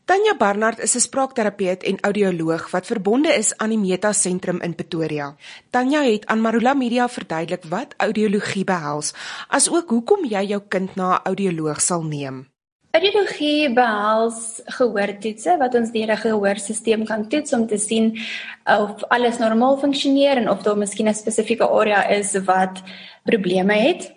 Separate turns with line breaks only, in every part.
Tanya Barnard is 'n spraakterapeut en audioloog wat verbonde is aan die Meta Sentrum in Pretoria. Tanya het aan Marula Media verduidelik wat audiologie behels, asook hoekom jy jou kind na 'n audioloog sal neem.
Audiologie behels gehoortoetse wat ons deur 'n gehoorstelsel kan toets om te sien of alles normaal funksioneer en of daar miskien 'n spesifieke area is wat probleme het.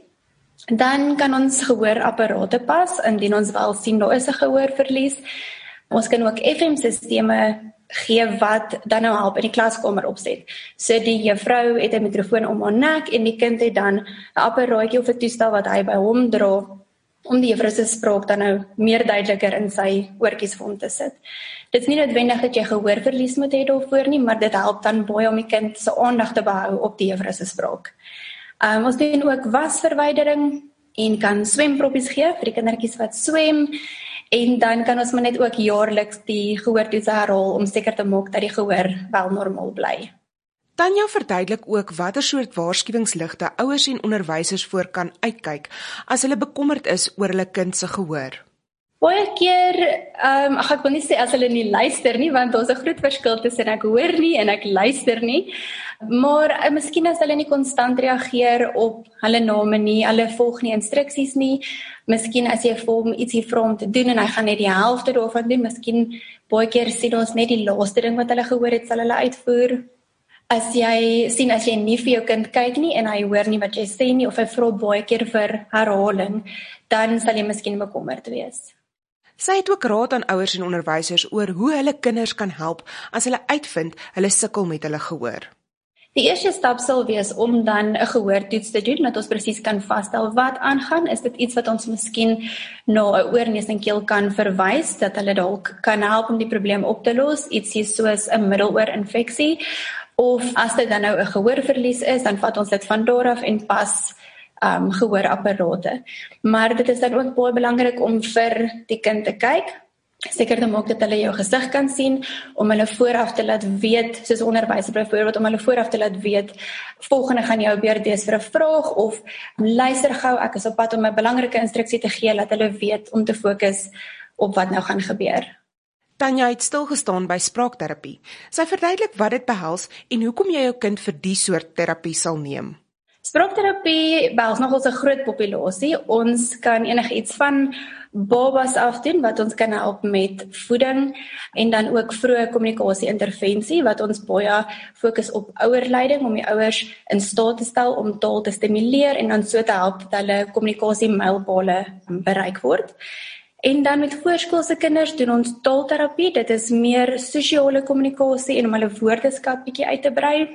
Dan kan ons gehoorapparate pas indien ons wel sien daar is 'n gehoorverlies. Ons kan ook FM-sisteme gee wat dan nou help in die klaskamer opset. So die juffrou het 'n mikrofoon om haar nek en die kind het dan 'n apparaatjie of 'n toestel wat hy by hom dra om die juffrou se spraak dan nou meer duideliker in sy oortjies vir hom te sit. Dit is nie noodwendig dat jy gehoorverlies moet hê daarvoor nie, maar dit help dan baie om die kind se aandag te behou op die juffrou se spraak. Ons doen ook wasverwydering en kan swemproppies gee vir die kindertjies wat swem. En dan kan ons maar net ook jaarliks die gehoortoetse herhaal om seker te maak dat die gehoor wel normaal bly.
Tanya verduidelik ook watter soort waarskuwingsligte ouers en onderwysers voor kan uitkyk as hulle bekommerd is oor hulle kind se gehoor.
Baie keer, ek wil nie sê as hulle nie luister nie, want daar's 'n groot verskil tussen ek hoor nie en ek luister nie. Maar miskien as hulle nie konstant reageer op hulle name nie, hulle volg nie instruksies nie, miskien as jy vir hom ietsie vra om te doen en hy gaan net die helfte daarvan doen, miskien baie keer sien ons net die laaste ding wat hulle gehoor het, sal hulle uitvoer. As jy nie vir jou kind kyk nie en hy hoor nie wat jy sê nie, of hy vra baie keer vir herhaling, dan sal jy miskien bekommerd wees.
Sy het ook raad aan ouers en onderwysers oor hoe hulle kinders kan help as hulle uitvind hulle sukkel met hulle gehoor.
Die eerste stap sal wees om dan 'n gehoortoets te doen, dat ons presies kan vasstel wat aangaan. Is dit iets wat ons miskien na 'n oor, neus en keel kan verwys, dat hulle dalk kan help om die probleem op te los, ietsie soos 'n middeloorinfeksie, of as dit dan nou 'n gehoorverlies is, dan vat ons dit van daar af en pas gehoorapparate. Maar dit is dan ook baie belangrik om vir die kind te kyk, seker te maak dat hulle jou gesig kan sien, om hulle vooraf te laat weet, soos onderwyser byvoorbeeld, om hulle vooraf te laat weet, volgende gaan jou beurt wees vir 'n vraag, of luister gou, ek is op pad om 'n belangrike instruksie te gee, laat hulle weet om te fokus op wat nou gaan gebeur.
Tanya het stilgestaan by spraakterapie. Sy verduidelik wat dit behels en hoekom jy jou kind vir die soort terapie sal neem.
Spraakterapie behels nogals 'n groot populasie. Ons kan enigiets van babas af doen wat ons kan help met voeding en dan ook vroeë kommunikasie-intervensie wat ons baie fokus op ouerleiding om die ouers in staat te stel om taal te stimuleer en dan so te help dat hulle kommunikasie-mylpale bereik word. En dan met voorskoolse kinders doen ons taalterapie. Dit is meer sosiale kommunikasie en om hulle woordeskat bietjie uit te brei.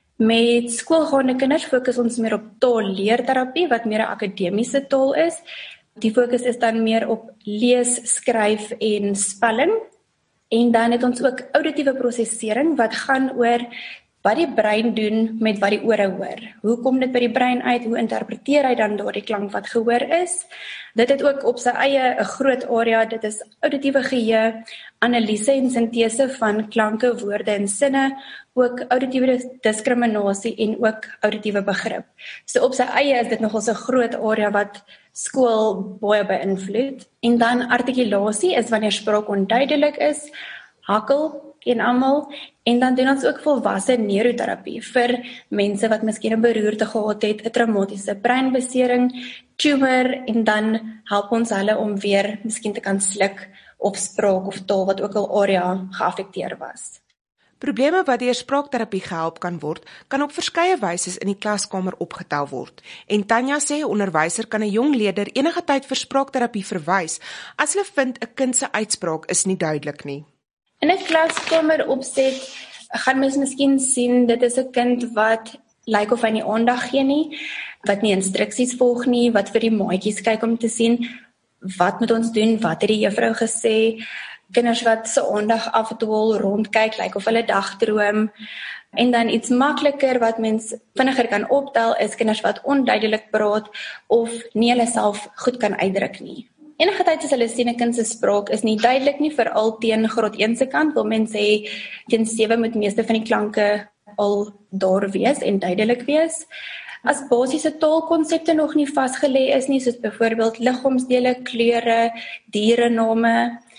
Met skoolgaande kinders fokus ons meer op taalleerterapie wat meer 'n akademiese taal is. Die fokus is dan meer op lees, skryf en spelling. En dan het ons ook auditiewe prosesering wat gaan oor wat die brein doen met wat die ore hoor. Hoe kom dit by die brein uit? Hoe interpreteer hy dan daardie klank wat gehoor is? Dit het ook op sy eie 'n groot area. Dit is auditiewe geheue, analise en sintese van klanke, woorde en sinne, ook auditiewe diskriminasie en ook auditiewe begrip. So op sy eie is dit nogals 'n groot area wat skool baie beïnvloed. En dan artikulasie is wanneer spraak onduidelik is, hakkel en almal. En dan doen ons ook volwasse neuroterapie vir mense wat miskien 'n beroerte gehad het, 'n traumatiese breinbesering, tumor, en dan help ons hulle om weer miskien te kan sluk op spraak of taal wat ook al area geaffekteer was.
Probleme wat deur spraakterapie gehelp kan word, kan op verskeie wyse in die klaskamer opgetel word. En Tanya sê 'n onderwyser kan 'n jong leerder enige tyd vir spraakterapie verwys as hulle vind 'n kind se uitspraak is nie duidelik nie.
In 'n klaskamer opset gaan mens miskien sien dit is 'n kind wat lyk of hy nie aandag gee nie, wat nie instruksies volg nie, wat vir die maatjies kyk om te sien wat moet ons doen, wat het die juffrou gesê, kinders wat se aandag afdwaal, rondkyk, lyk of hulle dagdroom. En dan iets makliker wat mens vinniger kan optel is kinders wat onduidelik praat of nie hulle self goed kan uitdruk nie. Enige tyd as hulle sien 'n kind se spraak is nie duidelik nie, veral teen graad 1 se kant, wil mense sê teen 7 moet meeste van die klanke al daar wees en duidelik wees. As basiese taalkonsepte nog nie vasgelê is nie, soos byvoorbeeld liggaamsdele, kleure, dierename,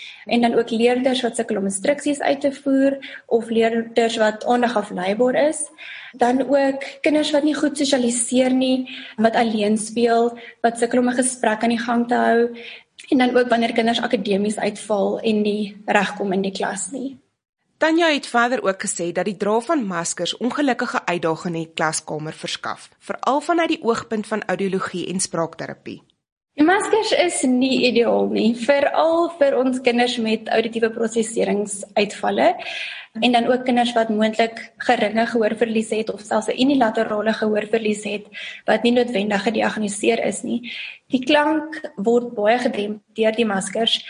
En dan ook leerders wat sukkel om instruksies uit te voer, of leerders wat aandagafleibaar is. Dan ook kinders wat nie goed sosialiseer nie, wat alleen speel, wat sukkel om 'n gesprek aan die gang te hou. En dan ook wanneer kinders akademies uitval en nie regkom in die klas nie.
Tanya het verder ook gesê dat die dra van maskers ongelukkige uitdagings in die klaskamer verskaf, veral vanuit die oogpunt van audiologie en spraakterapie.
Die maskers is nie ideaal nie, veral vir ons kinders met auditiewe prosesseringsuitvalle en dan ook kinders wat moontlik geringe gehoorverlies het of selfs 'n unilaterale gehoorverlies het wat nie noodwendig gediagnoseer is nie. Die klank word baie gedemp deur die maskers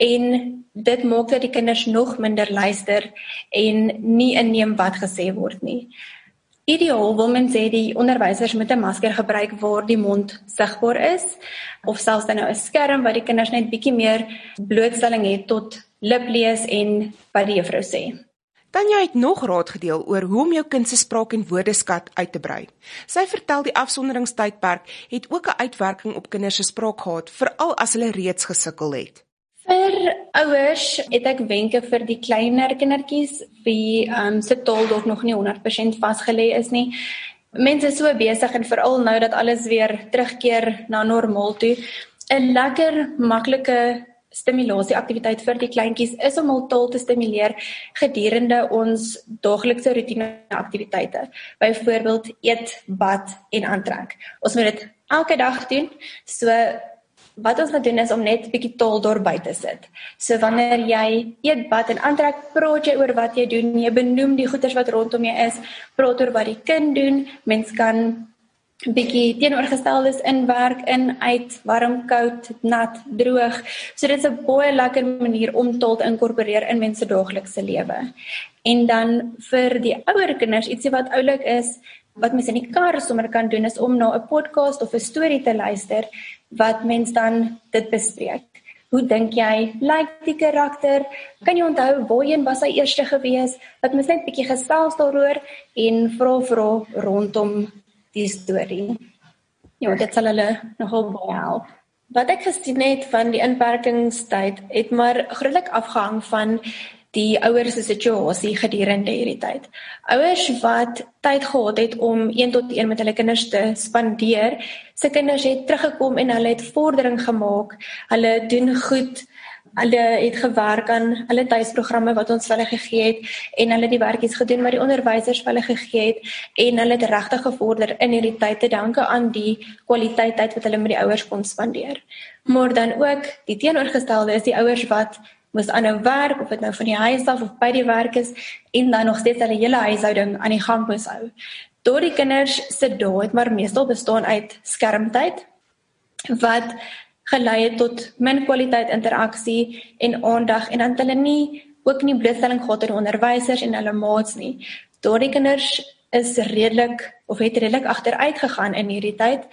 en dit maak dat die kinders nog minder luister en nie inneem wat gesê word nie. Ideaal wil men sê die onderwysers met 'n masker gebruik waar die mond sigbaar is, of selfs dan nou 'n skerm waar die kinders net bietjie meer blootstelling het tot liplees en wat die juffrou sê.
Tanya het nog raad gedeel oor hoe om jou kind se spraak en woordeskat uit te brei. Sy vertel die afsonderingstydperk het ook 'n uitwerking op kinders se spraak gehad, veral as hulle reeds gesukkel het.
Vir ouers het ek wenke vir die kleiner kindertjies wie se taal dalk nog nie 100% vasgelê is nie. Mense is so besig en veral nou dat alles weer terugkeer na normaal toe. 'n Lekker maklike stimulasieaktiwiteit vir die kleintjies is om hul taal te stimuleer gedurende ons daaglikse roetineaktiwiteite. Byvoorbeeld eet, bad en aantrek. Ons moet dit elke dag doen. So wat ons moet doen is om net 'n bietjie taal daar buite te sit. So wanneer jy eet, bad en aantrek, praat jy oor wat jy doen, jy benoem die goeders wat rondom jou is, praat oor wat die kind doen, mens kan 'n bietjie teenoorgesteldes inwerk, in, uit, warm, koud, nat, droog. So dit is 'n baie lekker manier om taal te inkorporeer in mense daaglikse lewe. En dan vir die ouer kinders, ietsie wat oulik is, wat mens in die kar sommer kan doen, is om na 'n podcast of 'n storie te luister, wat mens dan dit bespreek. Hoe dink jy, lyk die karakter? Kan jy onthou waarheen was hy eerste gewees? Dat mens net 'n bietjie gesels daaroor en vra rondom die storie. Ja, dit sal hulle nogal baie help. Wat ek gesien het van die inperkingstyd het maar grootlik afgehang van die ouers se situasie gedurende hierdie tyd. Ouers wat tyd gehad het om 1-tot-1 met hulle kinders te spandeer, se kinders het teruggekom en hulle het vordering gemaak. Hulle doen goed. Hulle het gewerk aan hulle tuisprogramme wat ons vir hulle gegee het en hulle die werkies gedoen wat die onderwysers vir hulle gegee het en hulle het regtig gevorder in hierdie tyd te danke aan die kwaliteit tyd wat hulle met die ouers kon spandeer. Maar dan ook die teenoorgestelde is die ouers wat moes aanhou werk, of dit nou van die huis af of by die werk is, en dan nog steeds hulle hele huishouding aan die gang moes hou. Daardie kinders se dae het maar meestal bestaan uit skermtyd, wat gelei het tot min kwaliteit interaksie en aandag, en dan het hulle ook nie blootstelling gehad aan onderwysers en hulle maats nie. Daardie kinders is redelik agteruit gegaan in hierdie tyd,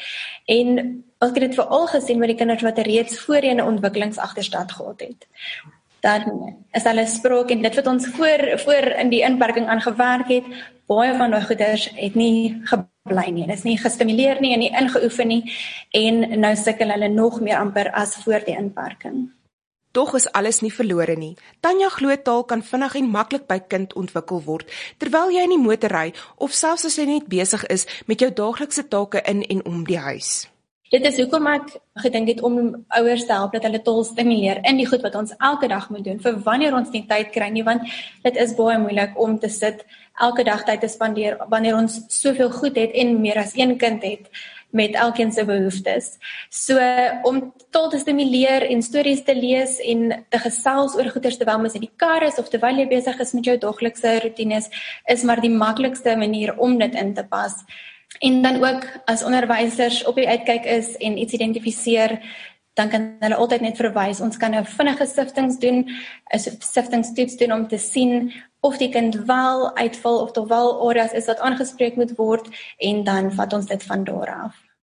en ek het dit veral gesien met die kinders wat reeds voorheen 'n ontwikkelingsagterstand gehad het. Dan is hulle spraak en dit wat ons voor in die inperking aangewerk het, baie van daai goeders het nie gebly nie. Dit is nie gestimuleer nie en nie ingeoefen nie, en nou sukkel hulle nog meer amper as voor die inperking.
Tog is alles nie verlore nie. Tanya glo taal kan vinnig en maklik by kind ontwikkel word, terwyl jy in die motor ry of selfs as jy net besig is met jou daaglikse take in en om die huis.
Dit is hoekom ek gedink het om ouers te help dat hulle taal stimuleer in die goed wat ons elke dag moet doen, vir wanneer ons nie tyd kry nie, want dit is baie moeilik om te sit, elke dag tyd te spandeer, wanneer ons soveel goed het en meer as een kind het, met elkeen se behoeftes. So, om taal te stimuleer en stories te lees en te gesels oor goeders terwyl mens in die kar is, of terwyl jy besig is met jou daaglikse roetines, is maar die maklikste manier om dit in te pas. En dan ook, as onderwysers op die uitkyk is en iets identifiseer, dan kan hulle altyd net verwys. Ons kan 'n vinnige siftings doen, 'n siftingstoets doen om te sien of die kind wel uitval of daar wel areas is wat aangespreek moet word, en dan vat ons dit van daar af.